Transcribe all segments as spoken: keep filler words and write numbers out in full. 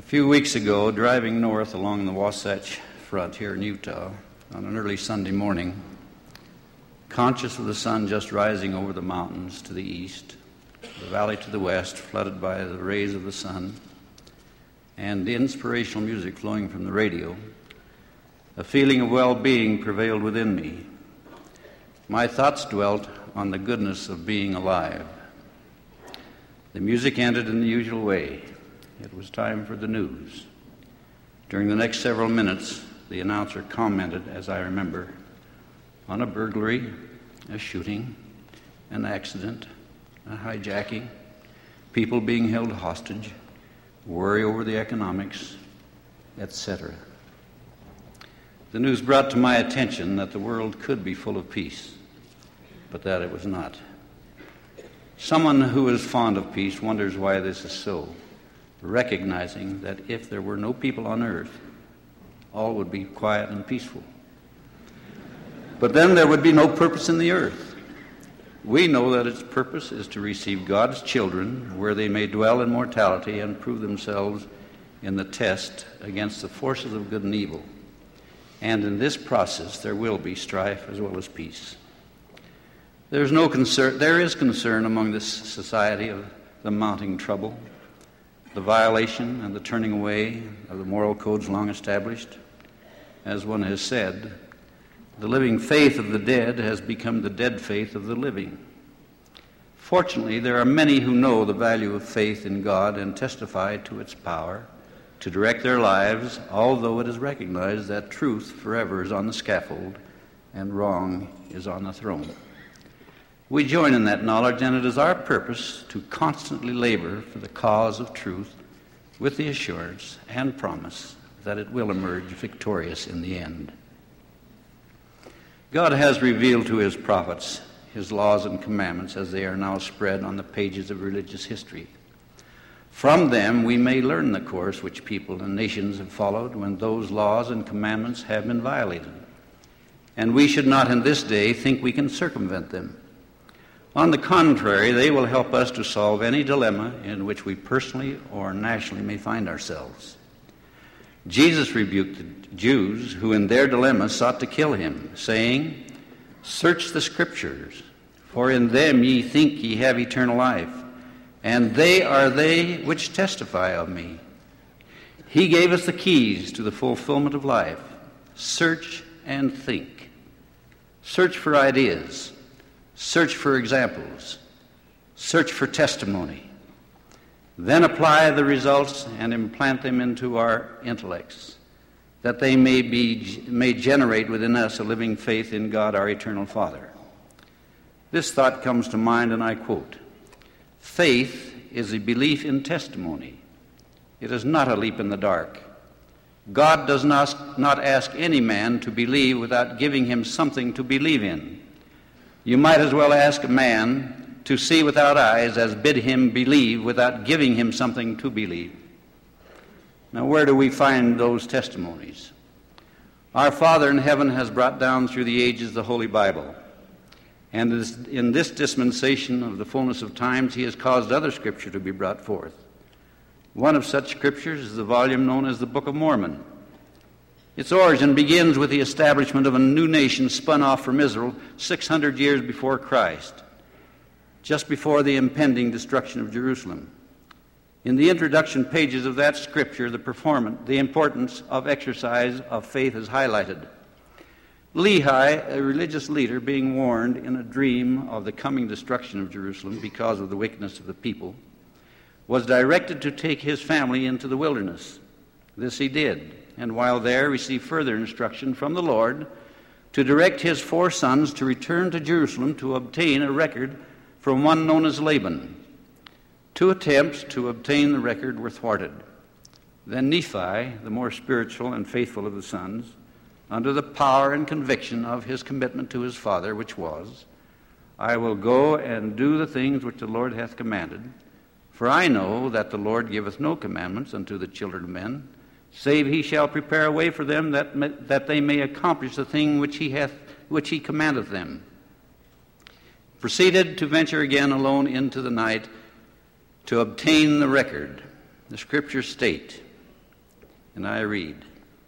A few weeks ago, driving north along the Wasatch Front here in Utah on an early Sunday morning, conscious of the sun just rising over the mountains to the east, the valley to the west flooded by the rays of the sun, and the inspirational music flowing from the radio, a feeling of well-being prevailed within me. My thoughts dwelt on the goodness of being alive. The music ended in the usual way. It was time for the news. During the next several minutes, the announcer commented, as I remember, on a burglary, a shooting, an accident, a hijacking, people being held hostage, worry over the economics, et cetera. The news brought to my attention that the world could be full of peace, but that it was not. Someone who is fond of peace wonders why this is so, recognizing that if there were no people on earth, all would be quiet and peaceful. But then there would be no purpose in the earth. We know that its purpose is to receive God's children where they may dwell in mortality and prove themselves in the test against the forces of good and evil. And in this process there will be strife as well as peace. There is no concern, there is concern among this society of the mounting trouble, the violation and the turning away of the moral codes long established. As one has said, the living faith of the dead has become the dead faith of the living. Fortunately, there are many who know the value of faith in God and testify to its power to direct their lives, although it is recognized that truth forever is on the scaffold and wrong is on the throne. We join in that knowledge, and it is our purpose to constantly labor for the cause of truth with the assurance and promise that it will emerge victorious in the end. God has revealed to his prophets his laws and commandments as they are now spread on the pages of religious history. From them we may learn the course which people and nations have followed when those laws and commandments have been violated. And we should not in this day think we can circumvent them. On the contrary, they will help us to solve any dilemma in which we personally or nationally may find ourselves. Jesus rebuked the Jews who in their dilemma sought to kill him, saying, "Search the Scriptures, for in them ye think ye have eternal life, and they are they which testify of me." He gave us the keys to the fulfillment of life. Search and think. Search for ideas. Search for examples. Search for testimony. Then apply the results and implant them into our intellects, that they may be may generate within us a living faith in God our eternal Father. This thought comes to mind, and I quote, "Faith is a belief in testimony. It is not a leap in the dark. God does not, not ask any man to believe without giving him something to believe in. You might as well ask a man to see without eyes as bid him believe without giving him something to believe." Now, where do we find those testimonies? Our Father in heaven has brought down through the ages the Holy Bible. And in this dispensation of the fullness of times, he has caused other Scripture to be brought forth. One of such Scriptures is the volume known as the Book of Mormon. Its origin begins with the establishment of a new nation spun off from Israel six hundred years before Christ, just before the impending destruction of Jerusalem. In the introduction pages of that scripture, the performance, the importance of exercise of faith is highlighted. Lehi, a religious leader, being warned in a dream of the coming destruction of Jerusalem because of the wickedness of the people, was directed to take his family into the wilderness. This he did, and while there received further instruction from the Lord to direct his four sons to return to Jerusalem to obtain a record from one known as Laban. Two attempts to obtain the record were thwarted. Then Nephi, the more spiritual and faithful of the sons, under the power and conviction of his commitment to his father, which was, "I will go and do the things which the Lord hath commanded, for I know that the Lord giveth no commandments unto the children of men, save he shall prepare a way for them that may, that they may accomplish the thing which he hath which he commandeth them." Proceeded to venture again alone into the night to obtain the record. The Scriptures state, And I read,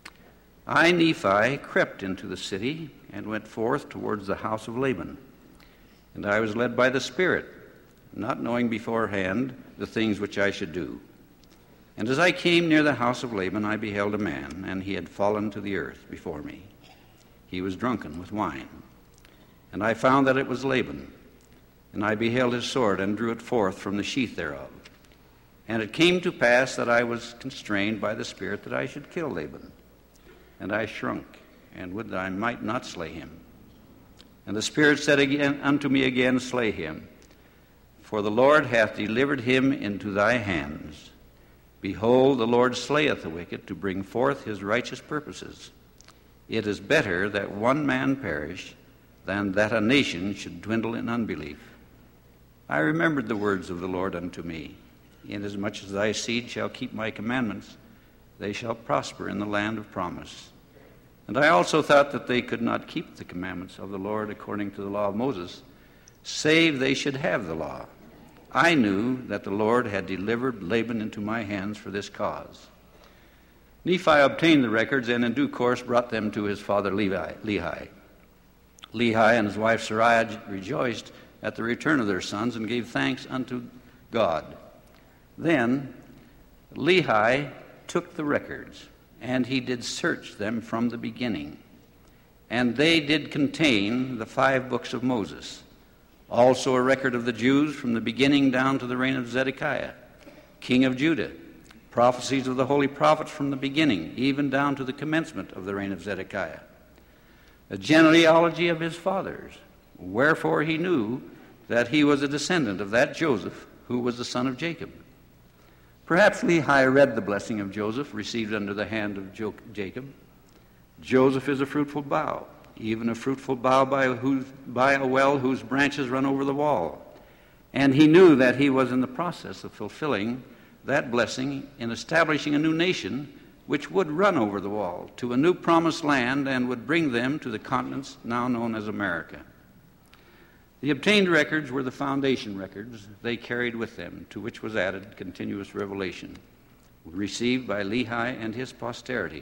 I, Nephi, crept into the city and went forth towards the house of Laban. And I was led by the Spirit, not knowing beforehand the things which I should do. And as I came near the house of Laban, I beheld a man, and he had fallen to the earth before me. He was drunken with wine. And I found that it was Laban. And I beheld his sword, and drew it forth from the sheath thereof. And it came to pass that I was constrained by the Spirit that I should kill Laban. And I shrunk, and would that I might not slay him. And the Spirit said again unto me again, Slay him, for the Lord hath delivered him into thy hands. Behold, the Lord slayeth the wicked to bring forth his righteous purposes. It is better that one man perish than that a nation should dwindle in unbelief. I remembered the words of the Lord unto me. Inasmuch as thy seed shall keep my commandments, they shall prosper in the land of promise. And I also thought that they could not keep the commandments of the Lord according to the law of Moses, save they should have the law. I knew that the Lord had delivered Laban into my hands for this cause. Nephi obtained the records and in due course brought them to his father Levi, Lehi. Lehi and his wife Sariah rejoiced at the return of their sons and gave thanks unto God. Then Lehi took the records, and he did search them from the beginning. And they did contain the five books of Moses, also a record of the Jews from the beginning down to the reign of Zedekiah, king of Judah, prophecies of the holy prophets from the beginning, even down to the commencement of the reign of Zedekiah, a genealogy of his fathers, wherefore he knew that he was a descendant of that Joseph who was the son of Jacob. Perhaps Lehi read the blessing of Joseph received under the hand of jo- Jacob. Joseph is a fruitful bough, even a fruitful bough by, whose, by a well whose branches run over the wall. And he knew that he was in the process of fulfilling that blessing in establishing a new nation which would run over the wall to a new promised land and would bring them to the continents now known as America. The obtained records were the foundation records they carried with them, to which was added continuous revelation, received by Lehi and his posterity.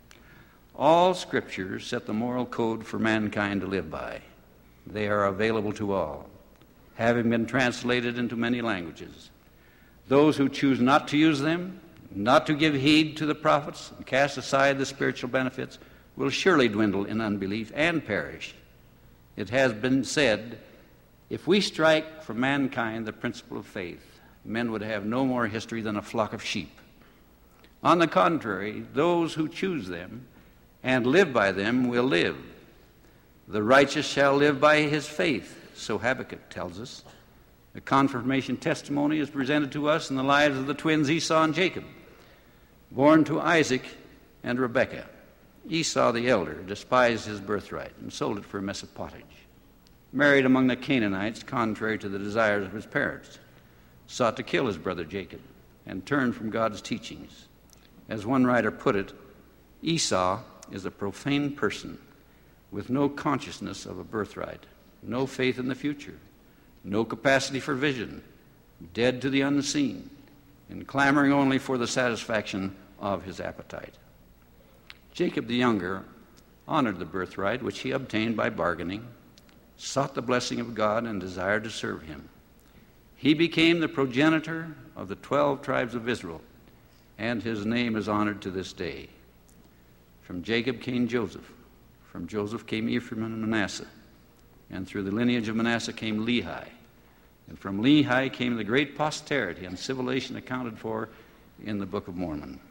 All scriptures set the moral code for mankind to live by. They are available to all, having been translated into many languages. Those who choose not to use them, not to give heed to the prophets, and cast aside the spiritual benefits, will surely dwindle in unbelief and perish. It has been said, if we strike from mankind the principle of faith, men would have no more history than a flock of sheep. On the contrary, those who choose them and live by them will live. The righteous shall live by his faith, so Habakkuk tells us. A confirmation testimony is presented to us in the lives of the twins Esau and Jacob, born to Isaac and Rebekah. Esau the elder despised his birthright and sold it for a mess of pottage. Married among the Canaanites, contrary to the desires of his parents, sought to kill his brother Jacob, and turned from God's teachings. As one writer put it, Esau is a profane person with no consciousness of a birthright, no faith in the future, no capacity for vision, dead to the unseen, and clamoring only for the satisfaction of his appetite. Jacob the younger honored the birthright which he obtained by bargaining, sought the blessing of God, and desired to serve him. He became the progenitor of the twelve tribes of Israel, and his name is honored to this day. From Jacob came Joseph. From Joseph came Ephraim and Manasseh. And through the lineage of Manasseh came Lehi. And from Lehi came the great posterity and civilization accounted for in the Book of Mormon.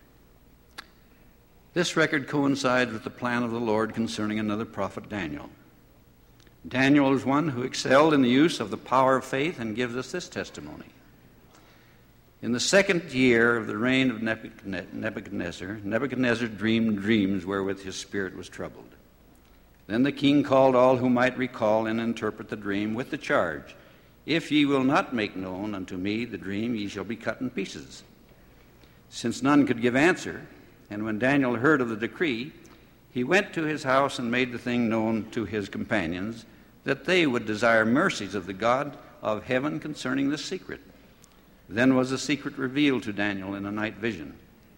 This record coincides with the plan of the Lord concerning another prophet, Daniel. Daniel is one who excelled in the use of the power of faith and gives us this testimony. In the second year of the reign of Nebuchadnezzar, Nebuchadnezzar dreamed dreams wherewith his spirit was troubled. Then the king called all who might recall and interpret the dream with the charge, If ye will not make known unto me the dream, ye shall be cut in pieces. Since none could give answer, and when Daniel heard of the decree, he went to his house and made the thing known to his companions, that they would desire mercies of the God of heaven concerning this secret. Then was the secret revealed to Daniel in a night vision.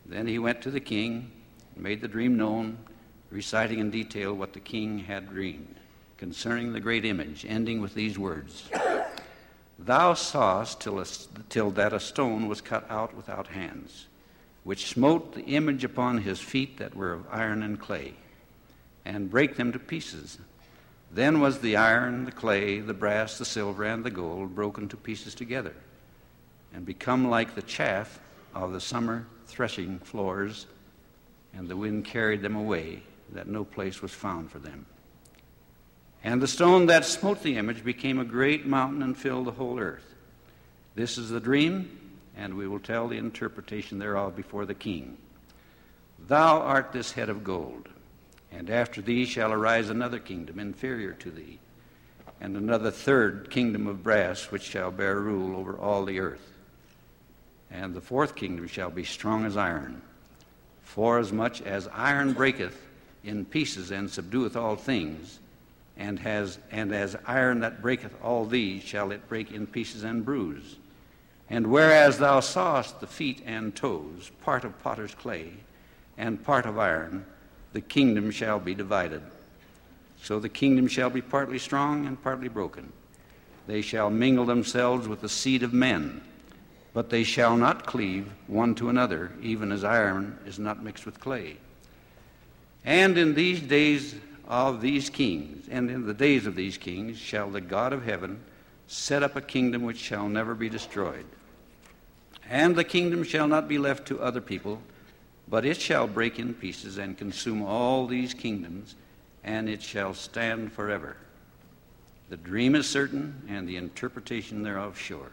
Then he went to the king and made the dream known, reciting in detail what the king had dreamed concerning the great image, ending with these words: Thou sawest till, a, till that a stone was cut out without hands, which smote the image upon his feet that were of iron and clay, and brake them to pieces. Then was the iron, the clay, the brass, the silver, and the gold broken to pieces together, and become like the chaff of the summer threshing floors, and the wind carried them away, that no place was found for them. And the stone that smote the image became a great mountain and filled the whole earth. This is the dream, and we will tell the interpretation thereof before the king. Thou art this head of gold, and after thee shall arise another kingdom inferior to thee, and another third kingdom of brass, which shall bear rule over all the earth. And the fourth kingdom shall be strong as iron. Forasmuch as iron breaketh in pieces and subdueth all things, and has and as iron that breaketh all these shall it break in pieces and bruise. And whereas thou sawest the feet and toes, part of potter's clay, and part of iron, the kingdom shall be divided. So the kingdom shall be partly strong and partly broken. They shall mingle themselves with the seed of men, but they shall not cleave one to another, even as iron is not mixed with clay. And in these days of these kings, and in the days of these kings, shall the God of heaven set up a kingdom which shall never be destroyed. And the kingdom shall not be left to other people, but it shall break in pieces and consume all these kingdoms, and it shall stand forever. The dream is certain, and the interpretation thereof sure.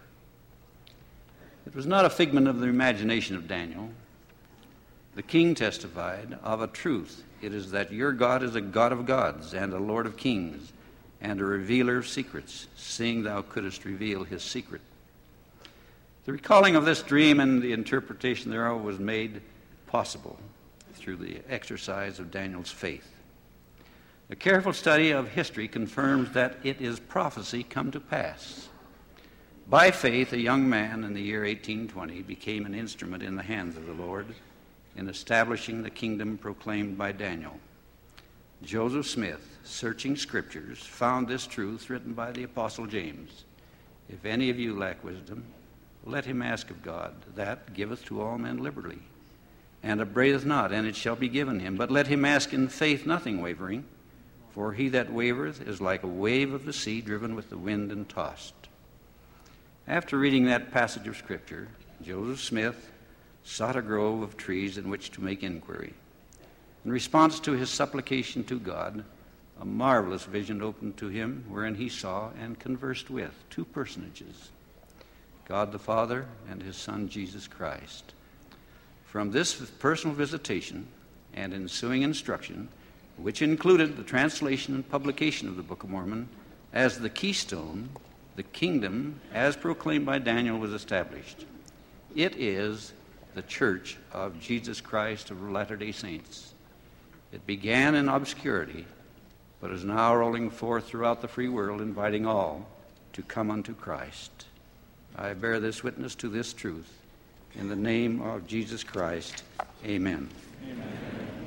It was not a figment of the imagination of Daniel. The king testified of a truth. It is that your God is a God of gods and a Lord of kings and a revealer of secrets, seeing thou couldst reveal his secret. The recalling of this dream and the interpretation thereof was made possible through the exercise of Daniel's faith. A careful study of history confirms that it is prophecy come to pass. By faith, a young man in the year eighteen twenty became an instrument in the hands of the Lord in establishing the kingdom proclaimed by Daniel. Joseph Smith, searching scriptures, found this truth written by the Apostle James: If any of you lack wisdom, let him ask of God, that giveth to all men liberally, and upbraideth not, and it shall be given him. But let him ask in faith, nothing wavering, for he that wavereth is like a wave of the sea, driven with the wind and tossed. After reading that passage of Scripture, Joseph Smith sought a grove of trees in which to make inquiry. In response to his supplication to God, a marvelous vision opened to him, wherein he saw and conversed with two personages, God the Father and his Son Jesus Christ. From this personal visitation and ensuing instruction, which included the translation and publication of the Book of Mormon as the keystone, the kingdom, as proclaimed by Daniel, was established. It is the Church of Jesus Christ of Latter-day Saints. It began in obscurity, but is now rolling forth throughout the free world, inviting all to come unto Christ. I bear this witness to this truth. In the name of Jesus Christ, amen. Amen.